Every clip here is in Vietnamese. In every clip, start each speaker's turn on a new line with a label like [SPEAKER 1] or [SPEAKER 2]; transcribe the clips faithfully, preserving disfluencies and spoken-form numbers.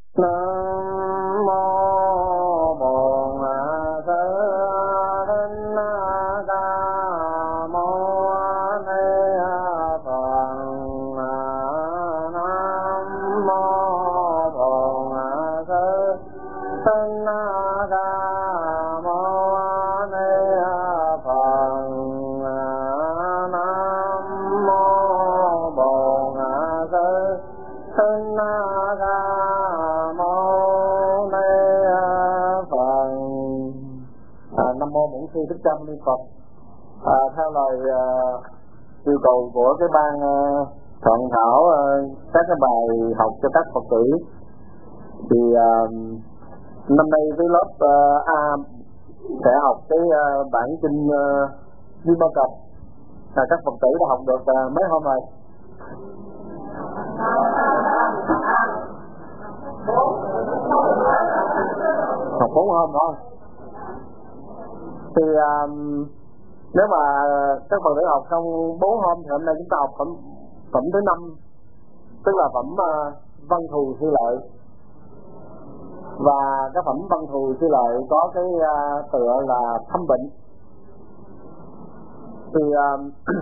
[SPEAKER 1] Nam mô Bổn Sư Thích Ca Mâu Ni Phật. Nam mô Bổn Sư Thích Ca Mâu Ni Phật. Nam mô Bổn Sư Thích Ca Nam mô Bổn Sư Thích Ca Mâu Ni Phật. À, theo lời uh, yêu cầu của cái ban uh, soạn thảo uh, các cái bài học cho các Phật tử, thì uh, năm nay với lớp uh, A sẽ học cái uh, bản kinh uh, Di Ma Cập. À, các Phật tử đã học được uh, mấy hôm rồi? Học bốn hôm thôi. Thì uh, nếu mà các Phật tử học xong bốn hôm thì hôm nay chúng ta học phẩm phẩm thứ năm, tức là phẩm uh, Văn Thù Sư Lợi. Và cái phẩm Văn Thù Sư Lợi có cái uh, tựa là Thâm Bệnh. Thì uh,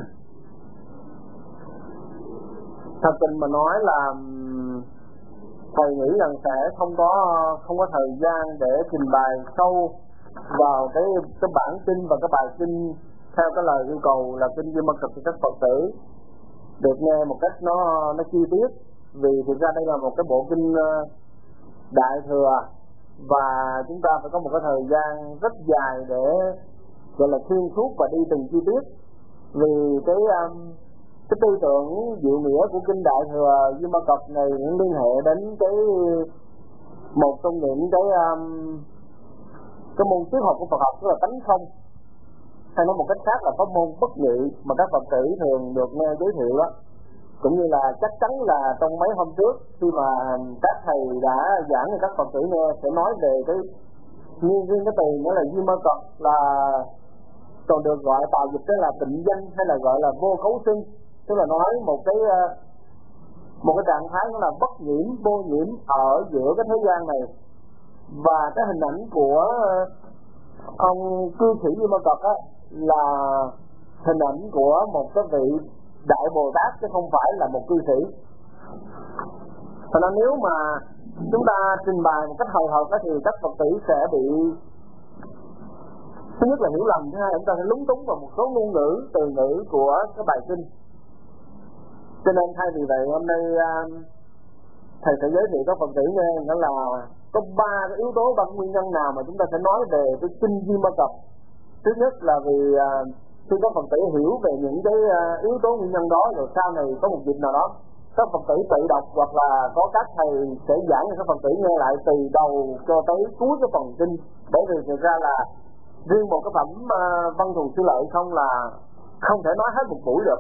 [SPEAKER 1] thật tình mà nói là thầy nghĩ rằng sẽ không có không có thời gian để trình bày sâu vào cái cái bản kinh và cái bài kinh theo cái lời yêu cầu là kinh Di Ma Cập cho các Phật tử được nghe một cách nó nó chi tiết, vì thực ra đây là một cái bộ kinh đại thừa và chúng ta phải có một cái thời gian rất dài để gọi là xuyên suốt và đi từng chi tiết, vì cái cái tư tưởng diệu nghĩa của kinh đại thừa Di Ma Cập này cũng liên hệ đến cái một trong những cái cái môn triết học của Phật học, tức là tánh không, hay nói một cách khác là có môn bất nhị mà các Phật tử thường được nghe giới thiệu đó. Cũng như là chắc chắn là trong mấy hôm trước khi mà các thầy đã giảng cho các Phật tử nghe sẽ nói về cái nguyên riêng cái từ nữa là Di Ma Cập, là còn được gọi tào dịch đó là tịnh danh hay là gọi là vô cấu sinh, tức là nói một cái một cái trạng thái nó là bất nhiễm, vô nhiễm ở giữa cái thế gian này. Và cái hình ảnh của ông cư sĩ Di Ma Cập á là hình ảnh của một cái vị đại Bồ Tát chứ không phải là một cư sĩ. Cho nên nếu mà chúng ta trình bày một cách hời hợt á thì các Phật tử sẽ bị, thứ nhất là hiểu lầm, thứ hai là chúng ta sẽ lúng túng vào một số ngôn ngữ, từ ngữ của cái bài kinh. Cho nên thay vì vậy hôm nay thầy sẽ giới thiệu các Phật tử nghe đó là có ba cái yếu tố, ba nguyên nhân nào mà chúng ta sẽ nói về cái kinh Di Ma Cập. Thứ nhất là vì uh, khi các Phật tử hiểu về những cái uh, yếu tố nguyên nhân đó, rồi sau này có một dịp nào đó các Phật tử tự đọc hoặc là có các thầy sẽ giảng cho các Phật tử nghe lại từ đầu cho tới cuối cái phần kinh. Bởi vì thực ra là riêng một cái phẩm uh, Văn Thù Sư Lợi không là không thể nói hết một buổi được.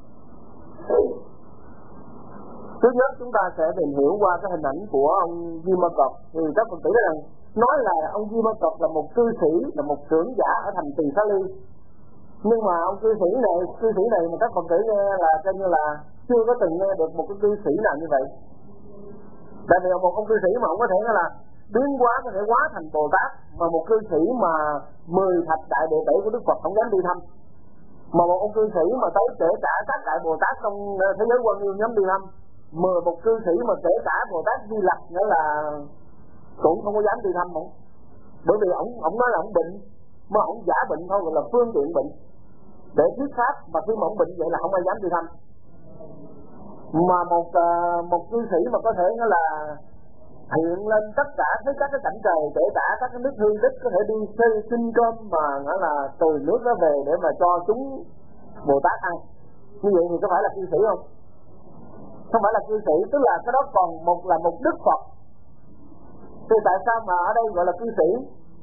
[SPEAKER 1] Thứ nhất chúng ta sẽ tìm hiểu qua cái hình ảnh của ông Di Ma Cập. Thì các Phật tử rằng nói là ông Di Ma Cập là một cư sĩ, là một trưởng giả ở thành Tỳ Xá Ly. Nhưng mà ông cư sĩ này, cư sĩ này mà các Phật tử nghe là coi như là chưa có từng nghe được một cái cư sĩ nào như vậy. Tại vì một ông cư sĩ mà không có thể là biến hóa, có thể hóa thành Bồ Tát, mà một cư sĩ mà mười thạch đại đệ tử của Đức Phật không dám đi thăm, mà một ông cư sĩ mà tới kể cả các đại Bồ Tát trong thế giới Quan Nghiêm dám đi thăm, mười một cư sĩ mà kể cả Bồ Tát Di Lặc nữa là cũng không có dám đi thăm ông. Bởi vì ông ông nói là ông bệnh, mà ông giả bệnh thôi, gọi là phương tiện bệnh để thuyết pháp, mà khi mà ông bệnh vậy là không ai dám đi thăm. Mà một uh, một cư sĩ mà có thể nó là hiện lên tất cả với các cái cảnh trời, kể cả các cái nước hương tích, có thể đi xây xin cơm mà nó là từ nước đó về để mà cho chúng Bồ Tát ăn. Như vậy thì có phải là cư sĩ không? Không phải là cư sĩ, tức là cái đó còn một là một Đức Phật. Thì tại sao mà ở đây gọi là cư sĩ?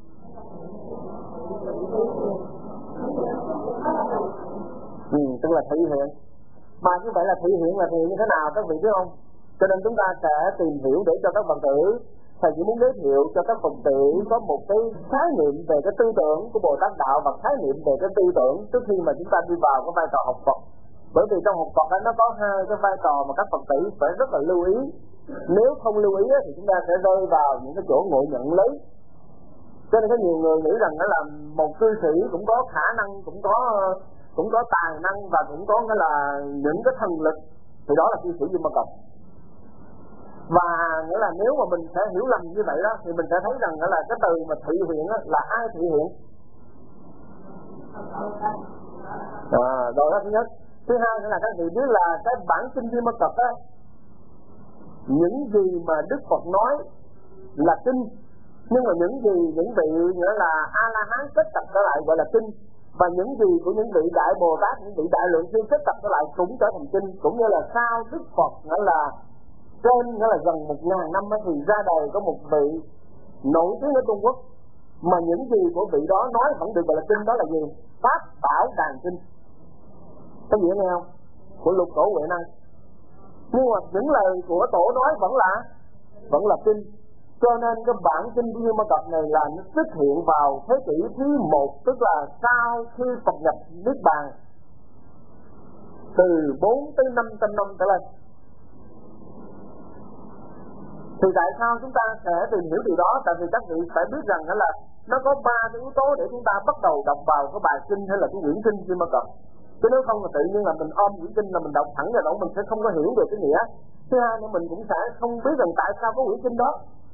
[SPEAKER 1] Ừ, tức là thị hiện. Mà như vậy là thị hiện là thị hiện như thế nào các vị biết không? Cho nên chúng ta sẽ tìm hiểu để cho các Phật tử, thầy chỉ muốn giới thiệu cho các Phật tử có một cái khái niệm về cái tư tưởng của Bồ Tát Đạo và khái niệm về cái tư tưởng trước khi mà chúng ta đi vào cái vai trò học Phật. Bởi vì trong học Phật nó có hai cái vai trò mà các Phật tử phải rất là lưu ý. Nếu không lưu ý thì chúng ta sẽ rơi vào những cái chỗ ngộ nhận lớn. Cho nên có nhiều người nghĩ rằng nó là một cư sĩ cũng có khả năng, cũng có cũng có tài năng và cũng có cái là những cái thần lực, thì đó là cư sĩ Di Ma Cật. Và nghĩa là nếu mà mình sẽ hiểu lầm như vậy đó thì mình sẽ thấy rằng là cái từ mà thị hiện đó, là ai thị hiện? À, rồi đó thứ nhất. Thứ hai nữa là các vị biết là cái bản kinh Di Ma Cật á, những gì mà Đức Phật nói là kinh, nhưng mà những gì những vị nghĩa là A La Hán kết tập trở lại gọi là kinh, và những gì của những vị đại Bồ Tát, những vị đại lượng thiên kết tập trở lại cũng trở thành kinh. Cũng như là sau Đức Phật nghĩa là trên nghĩa là gần một ngàn năm thì ra đời có một vị nổi tiếng ở Trung Quốc mà những gì của vị đó nói vẫn được gọi là kinh, đó là gì? Pháp Bảo Đàn Kinh. Có gì nghe không? Của Lục Tổ Huệ Năng. Nhưng mà những lời của tổ nói vẫn là vẫn là kinh. Cho nên cái bản kinh Di Ma Cật này là nó xuất hiện vào thế kỷ thứ một, tức là sau khi Phật nhập Niết Bàn từ bốn tới năm trăm năm trở lên. Thì tại sao chúng ta sẽ tìm hiểu điều đó? Tại vì các vị phải biết rằng đó là nó có ba cái yếu tố để chúng ta bắt đầu đọc vào cái bài kinh hay là cái quyển kinh Di Ma Cật. Chứ nếu không là tự nhiên là mình ôm quyển kinh là mình đọc thẳng ra đó, mình sẽ không có hiểu được cái nghĩa. Thứ hai nữa mình cũng sẽ không biết rằng tại sao có quyển kinh đó.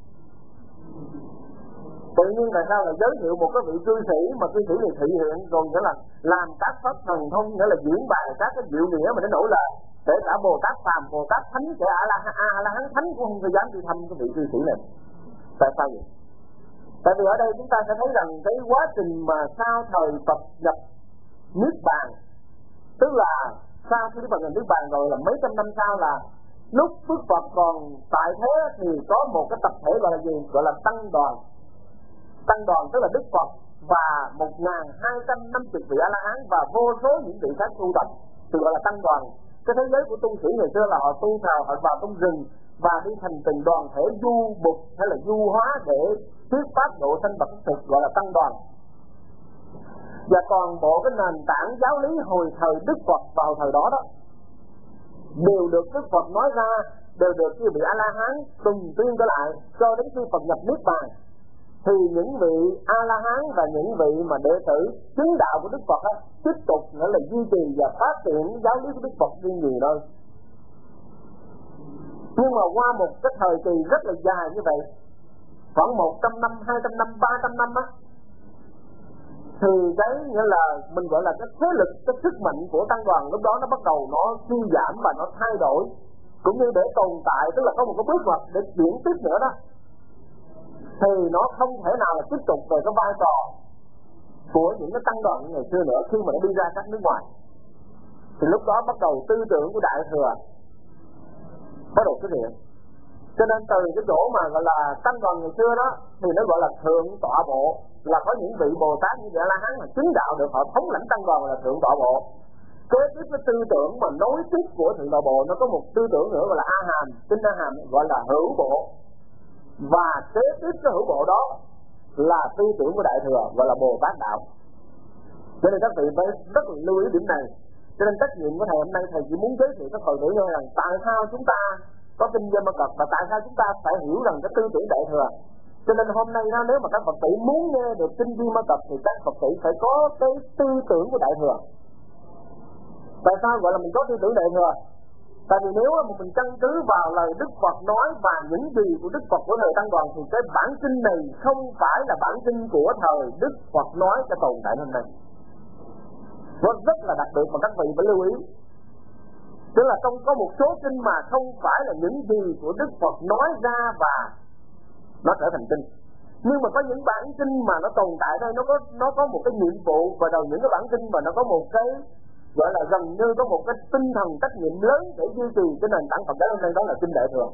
[SPEAKER 1] Tự nhiên tại sao là giới thiệu một cái vị cư sĩ mà cư sĩ này thị hiện rồi nghĩa là làm các pháp thần thông, nghĩa là diễn bài các cái diệu nghĩa mà đến nỗi là kể cả Bồ Tát Phàm, Bồ Tát Thánh, kể cả là A La Hán Thánh cũng không có dám đi thăm cái vị cư sĩ này. Tại sao vậy? Tại vì ở đây chúng ta sẽ thấy rằng cái quá trình mà sau thời Phật nhập Niết Bàn, tức là sau khi Đức Phật nhập Niết Bàn rồi là mấy trăm năm sau, là lúc Đức Phật còn tại thế thì có một cái tập thể gọi là gì? Gọi là tăng đoàn. Tăng đoàn tức là Đức Phật và một nghìn hai trăm năm mươi vị A La Hán và vô số những vị khác tu tập, thì gọi là tăng đoàn. Cái thế giới của tu sĩ ngày xưa là họ tu thờ, họ vào trong rừng và đi thành từng đoàn thể du bục hay là du hóa để thuyết pháp độ sanh bậc thực, gọi là tăng đoàn. Và toàn bộ cái nền tảng giáo lý hồi thời Đức Phật vào thời đó đó đều được Đức Phật nói ra, đều được chư vị A La Hán từng tuyên trở lại cho đến khi Phật nhập Niết Bàn. Thì những vị A La Hán và những vị mà đệ tử chứng đạo của Đức Phật á, tiếp tục nghĩa là duy trì và phát triển giáo lý của Đức Phật đi nhiều nơi. Nhưng mà qua một cái thời kỳ rất là dài như vậy, khoảng một trăm năm, hai trăm năm, ba trăm năm á, thì cái nghĩa là mình gọi là cái thế lực, cái sức mạnh của tăng đoàn lúc đó nó bắt đầu nó suy giảm và nó thay đổi, cũng như để tồn tại, tức là có một cái bước ngoặt để chuyển tiếp nữa đó, thì nó không thể nào là tiếp tục về cái vai trò của những cái tăng đoàn ngày xưa nữa khi mà nó đi ra các nước ngoài. Thì lúc đó bắt đầu tư tưởng của Đại Thừa bắt đầu xuất hiện. Cho nên từ cái chỗ mà gọi là tăng đoàn ngày xưa đó thì nó gọi là thượng tọa bộ, là có những vị Bồ Tát như vậy La Hán mà chứng đạo được, họ thống lãnh tăng đoàn là thượng tọa bộ. Kế tiếp cái tư tưởng mà nối tiếp của thượng tọa bộ, nó có một tư tưởng nữa gọi là A Hàm, tinh A Hàm, gọi là hữu bộ. Và kế tiếp cái hữu bộ đó là tư tưởng của Đại Thừa, gọi là Bồ Tát đạo. Cho nên các vị phải rất là lưu ý điểm này. Cho nên trách nhiệm của thầy hôm nay, thầy chỉ muốn giới thiệu các Phật tử nghe rằng tại sao chúng ta có kinh Di Ma Cật và tại sao chúng ta phải hiểu rằng cái tư tưởng Đại Thừa. Cho nên hôm nay nếu mà các Phật tử muốn nghe được kinh Di Ma Cật thì các Phật tử phải có cái tư tưởng của Đại Thừa. Tại sao gọi là mình có tư tưởng Đại Thừa? Tại vì nếu mà mình căn cứ vào lời Đức Phật nói và những gì của Đức Phật của thời Tăng Đoàn thì cái bản kinh này không phải là bản kinh của thời Đức Phật nói cho tồn tại hôm nay. Nó rất là đặc biệt mà các vị phải lưu ý. Tức là không có một số kinh mà không phải là những gì của Đức Phật nói ra và nó trở thành kinh. Nhưng mà có những bản kinh mà nó tồn tại đây, nó có nó có một cái nhiệm vụ, và đầu những cái bản kinh mà nó có một cái gọi là gần như có một cái tinh thần trách nhiệm lớn để duy trì cái nền tảng Phật giáo hôm nay, đó là kinh Đại Thừa.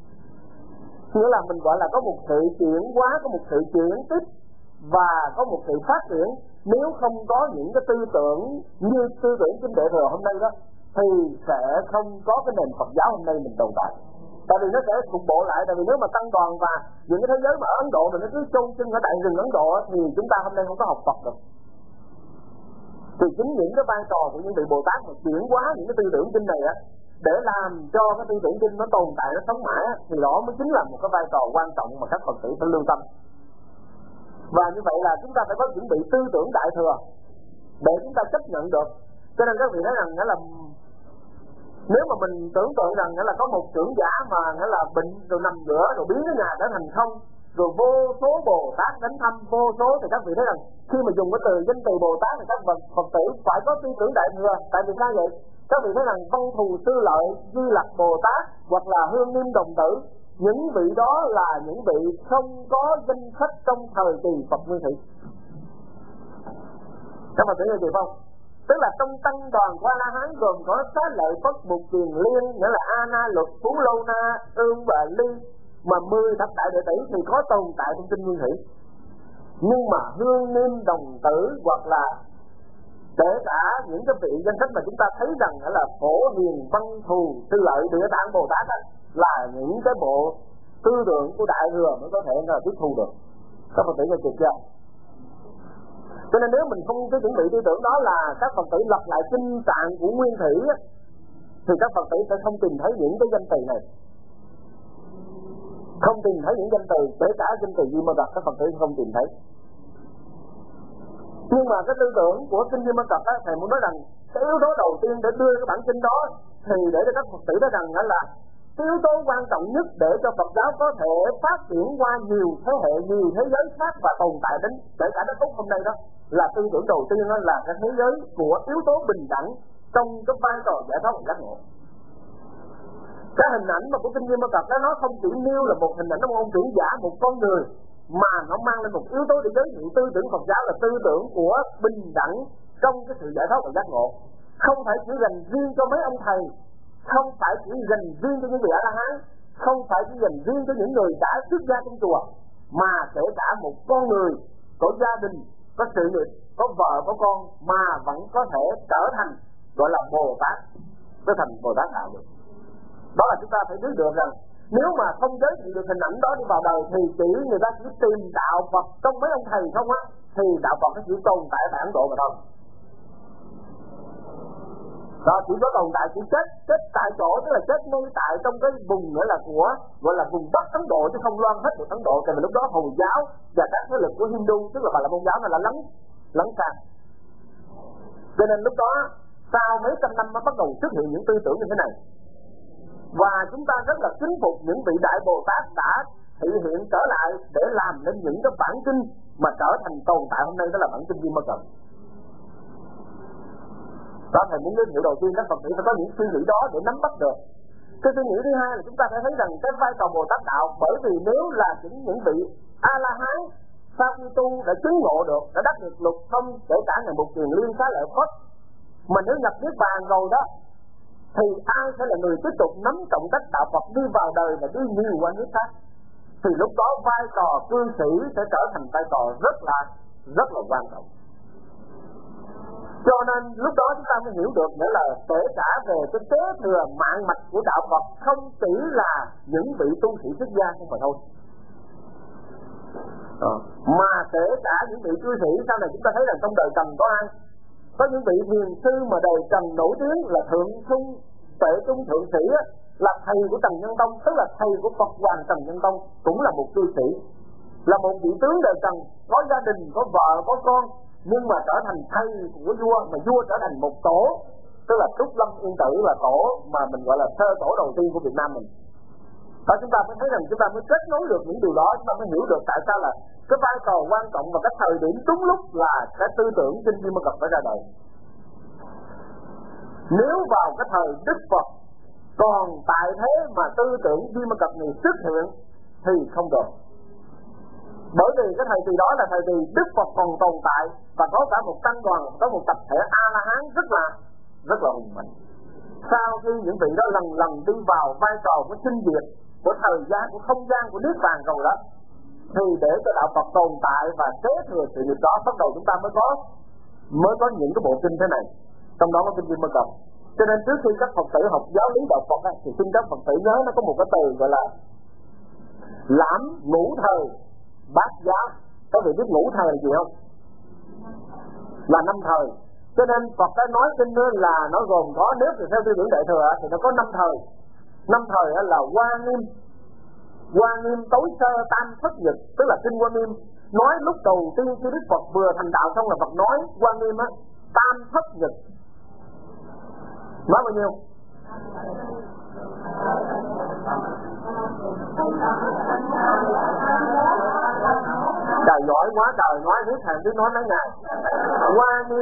[SPEAKER 1] Nghĩa là mình gọi là có một sự chuyển hóa, có một sự chuyển tiếp và có một sự phát triển. Nếu không có những cái tư tưởng như tư tưởng kinh Đại Thừa hôm nay đó thì sẽ không có cái nền Phật giáo hôm nay mình tồn tại. Tại vì nó sẽ cục bộ lại. Tại vì nếu mà tăng đoàn và những cái thế giới mà ở Ấn Độ mà nó cứ chôn chân ở đại rừng Ấn Độ thì chúng ta hôm nay không có học Phật được. Thì chính những cái vai trò của những vị Bồ Tát mà chuyển hóa những cái tư tưởng kinh này á, để làm cho cái tư tưởng kinh nó tồn tại, nó sống mãi á, thì đó mới chính là một cái vai trò quan trọng mà các Phật tử phải lưu tâm. Và như vậy là chúng ta phải có chuẩn bị tư tưởng đại thừa để chúng ta chấp nhận được. Cho nên các vị thấy rằng nghĩa là nếu mà mình tưởng tượng rằng nghĩa là có một trưởng giả mà nghĩa là bệnh rồi nằm giữa rồi biến cái nhà trở thành không, rồi vô số Bồ Tát đến thăm vô số, thì các vị thấy rằng khi mà dùng cái từ danh từ Bồ Tát thì các Phật, Phật tử phải có tư tưởng đại thừa. Tại vì sao vậy? Các vị thấy rằng Văn Thù Sư Lợi, Di Lặc Bồ Tát hoặc là Hương Nghiêm Đồng Tử, những vị đó là những vị không có danh sách trong thời kỳ Phật Nguyên Thủy. Các Phật tử nghe gì không? Tức là trong tăng đoàn của A La Hán gồm có Xá Lợi Phất, Bụt Kiền Liên, nghĩa là A Na Luật, Phú Lâu Na, Ương và Ly, mà mười thập đại đệ tử thì có tồn tại trong kinh Nguyên Thủy. Nhưng mà Hương Nghiêm Đồng Tử hoặc là kể cả những cái vị danh sách mà chúng ta thấy rằng là Phổ Hiền, Văn Thù, Sư Lợi, Địa Tạng Bồ Tát đó, là những cái bộ tư tưởng của đại thừa mới có thể là tiếp thu được. Các Phật tử nghe kịp chưa? Cho nên nếu mình không có chuẩn bị tư tưởng đó là các Phật tử lặp lại kinh tạng của Nguyên Thủy á, thì các Phật tử sẽ không tìm thấy những cái danh từ này, không tìm thấy những danh từ, kể cả danh từ Di Ma Cật các Phật tử không tìm thấy. Nhưng mà cái tư tưởng của kinh Di Ma Cật á, thầy muốn nói rằng cái yếu tố đầu tiên để đưa cái bản kinh đó thì để cho các Phật tử nói rằng là cái yếu tố quan trọng nhất để cho Phật giáo có thể phát triển qua nhiều thế hệ, nhiều thế giới khác và tồn tại đến kể cả đến phút hôm nay đó, là tư tưởng đầu tiên đó là cái thế giới của yếu tố bình đẳng trong cái vai trò giải thoát và giác ngộ. Cái hình ảnh mà của kinh Di Ma Cật đó, nó không chỉ nêu là một hình ảnh của ông trưởng giả, một con người, mà nó mang lên một yếu tố để giới thiệu tư tưởng Phật giáo là tư tưởng của bình đẳng trong cái sự giải thoát và giác ngộ. Không phải chỉ dành riêng cho mấy ông thầy, không phải chỉ dành riêng cho những người A La Hán, không phải chỉ dành riêng cho những người đã xuất gia trong chùa, mà kể cả một con người có gia đình, có sự nghiệp, có vợ, có con mà vẫn có thể trở thành gọi là Bồ Tát, trở thành Bồ Tát đạo được. Đó là chúng ta phải biết được rằng nếu mà không giới thiệu được hình ảnh đó đi vào đời thì chỉ người ta chỉ tìm đạo Phật trong mấy ông thầy không á, thì đạo Phật nó chỉ tồn tại tại Ấn Độ mà thôi. Đó, chỉ có tồn tại, chỉ chết chết tại chỗ, tức là chết ngay tại trong cái vùng nữa là của gọi là vùng Bắc Ấn Độ, chứ không loan hết được Ấn Độ. Tại vì lúc đó Hồi giáo và các thế lực của Hindu, tức là Bà La Môn giáo này là lấn lấn sang. Cho nên lúc đó sau mấy trăm năm mới bắt đầu xuất hiện những tư tưởng như thế này. Và chúng ta rất là kính phục những vị đại Bồ Tát đã thể hiện trở lại để làm nên những cái bản kinh mà trở thành tồn tại hôm nay, đó là bản kinh Di Ma Cật. Đó, thầy muốn giới thiệu đầu tiên các Phật tử phải có những suy nghĩ đó để nắm bắt được. Cái suy nghĩ thứ hai là chúng ta phải thấy rằng cái vai trò Bồ Tát đạo, bởi vì nếu là những những vị A La Hán sau khi tu đã chứng ngộ được, đã đắc được lục thông, kể cả ngày một Kiền Liên, Xá Lợi Phất, mà nếu nhập niết bàn rồi đó, thì ai sẽ là người tiếp tục nắm trọng trách đạo Phật đi vào đời và đi nhiều qua nước khác, thì lúc đó vai trò cư sĩ sẽ trở thành vai trò rất là rất là quan trọng. Cho nên lúc đó chúng ta mới hiểu được nghĩa là kể cả về cái kế thừa mạng mạch của đạo Phật không chỉ là những vị tu sĩ xuất gia không phải thôi, à, mà kể cả những vị cư sĩ sau này chúng ta thấy rằng trong đời Trần có ai? Có những vị hiền sư mà đời Trần nổi tiếng là Thượng Trung, Tuệ Trung Thượng Sĩ á, là thầy của Trần Nhân Tông, tức là thầy của Phật Hoàng Trần Nhân Tông, cũng là một cư sĩ, là một vị tướng đời Trần, có gia đình, có vợ, có con, nhưng mà trở thành thầy của vua, mà vua trở thành một tổ, tức là Trúc Lâm Yên Tử là tổ mà mình gọi là sơ tổ đầu tiên của Việt Nam mình. Và chúng ta mới thấy rằng chúng ta mới kết nối được những điều đó, chúng ta mới hiểu được tại sao là cái vai trò quan trọng và cái thời điểm đúng lúc là cái tư tưởng kinh Di Ma Cật phải ra đời. Nếu vào cái thời Đức Phật còn tại thế mà tư tưởng Di Ma Cật này xuất hiện thì không được. Bởi vì cái thời kỳ đó là thời kỳ Đức Phật còn tồn tại và có cả một tăng đoàn, có một tập thể A La Hán rất là rất là hùng mạnh. Sau khi những vị đó lần lần đi vào vai trò của sinh diệt, của thời gian, của không gian, của niết bàn rồi đó, thì để cho đạo Phật tồn tại và kế thừa sự nghiệp đó, bắt đầu chúng ta mới có mới có những cái bộ kinh thế này, trong đó có kinh Di Ma Cật. Cho nên trước khi các Phật tử học giáo lý đạo Phật ấy, thì xin các Phật tử nhớ nó có một cái từ gọi là lãm ngũ thời bát giáo. Có vị biết ngũ thời là gì không? Là năm thời. Cho nên Phật đã nói kinh nữa là nó gồm có, nếu theo tư tưởng Đại Thừa thì nó có năm thời. Năm thời là Hoa Nghiêm, Hoa Nghiêm tối sơ tam thất nhật, tức là kinh Hoa Nghiêm nói lúc đầu tiên khi Đức Phật vừa thành đạo xong là Phật nói Hoa Nghiêm á, tam thất nhật. Nói bao nhiêu? Trời giỏi quá trời, nói biết thằng biết nói mấy ngày. Hoa Nghiêm